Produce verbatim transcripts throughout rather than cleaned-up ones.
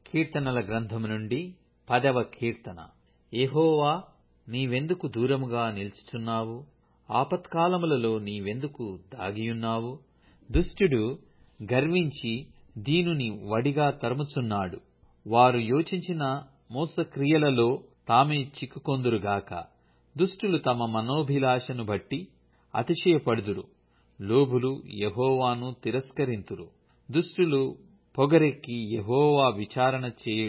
కీర్తనల గ్రంథము నుండి పదవ కీర్తన. యెహోవా, నీవెందుకు దూరముగా నిలుచుచున్నావు? ఆపత్కాలములలో నీవెందుకు దాగియున్నావు? దుష్టుడు గర్వించి దీనుని వడిగా తరుముచున్నాడు. వారు యోచించిన మోసక్రియలలో తామే చిక్కుకొందురుగాక. దుష్టులు తమ మనోభిలాషను బట్టి అతిశయపడుదురు. లోభులు యెహోవాను తిరస్కరింతురు. దుష్టులు పొగరెక్కి యెహోవా విచారణ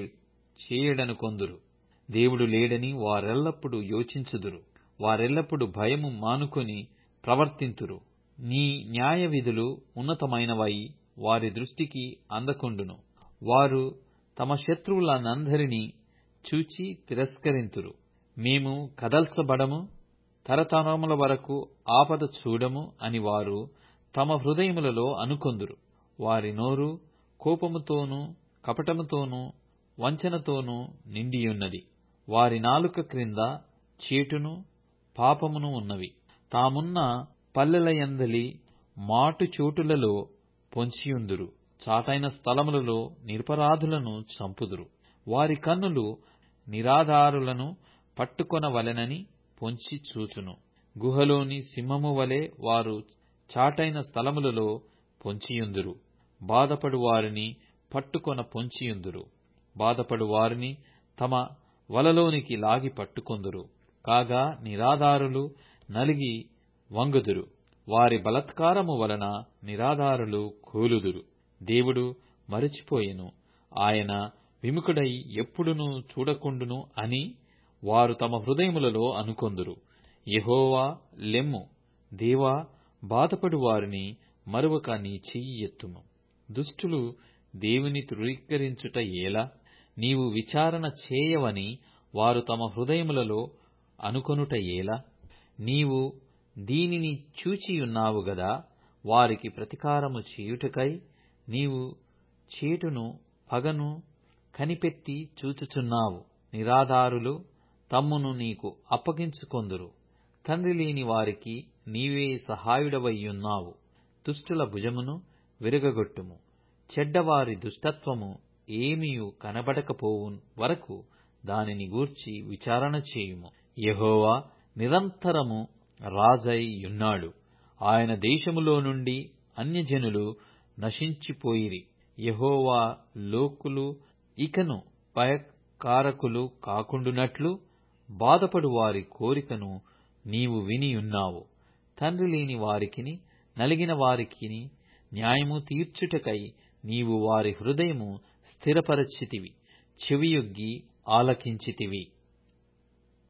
చేయడనుకొందురు. దేవుడు లేడని వారెల్లప్పుడు యోచించుదురు. వారెల్లప్పుడు భయము మానుకొని ప్రవర్తింతురు. నీ న్యాయవిధులు ఉన్నతమైనవై వారి దృష్టికి అందకుండును. వారు తమ శత్రువులనందరినీ చూచి తిరస్కరింతురు. మేము కదల్చబడము, తరతరముల వరకు ఆపద చూడము అని వారు తమ హృదయములలో అనుకొందురు. వారి నోరు కోపముతోనూ కపటముతోనూ వంచనతోనూ నిండియున్నది. వారి నాలుక క్రింద చేటును పాపమును ఉన్నవి. తామున్న పల్లెలయందలి మాటు చోటులలో పొంచియుందురు. చాటైన స్థలములలో నిరపరాధులను చంపుదురు. వారి కన్నులు నిరాధారులను పట్టుకొనవలెనని పొంచి చూచును. గుహలోని సింహము వలె వారు చాటైన స్థలములలో పొంచియుందురు. బాధపడు వారిని పట్టుకొన పొంచియుందురు. బాధపడు వారిని తమ వలలోనికి లాగి పట్టుకొందురు. కాగా నిరాధారులు నలిగి వంగుదురు. వారి బలాత్కారము వలన నిరాధారులు కూలుదురు. దేవుడు మరచిపోయెను, ఆయన విముఖుడై ఎప్పుడునూ చూడకుండును అని వారు తమ హృదయములలో అనుకొందురు. యెహోవా, లెమ్ము. దేవా, బాధపడు వారిని మరువక నీ చెయ్యి ఎత్తుము. దుష్టులు దేవుని తృణీకరించుట ఏలా? నీవు విచారణ చేయవని వారు తమ హృదయములలో అనుకొనుట ఏలా? నీవు దీనిని చూచియున్నావు గదా. వారికి ప్రతీకారము చేయుటకై నీవు చేటును పగను కనిపెట్టి చూచుచున్నావు. నిరాధారులు తమ్మును నీకు అప్పగించుకొందురు. తండ్రి లేని వారికి నీవే సహాయుడవైయున్నావు. దుష్టుల భుజమును విరగగొట్టుము. చెడ్డవారి దుష్టత్వము ఏమియు కనబడకపోవు వరకు దానిని గూర్చి విచారణ చేయుము. యెహోవా నిరంతరము రాజై యున్నాడు. ఆయన దేశములో నుండి అన్యజనులు నశించిపోయిరి. యెహోవా లోకులు ఇకను భయకారకులు కాకుండునట్లు బాధపడు వారి కోరికను నీవు వినియున్నావు. తండ్రి లేని వారికిని నలిగిన వారికిని న్యాయము తీర్చుటకై నీవు వారి హృదయము స్థిరపరచితివి. చెవియొగ్గి ఆలకించితివి.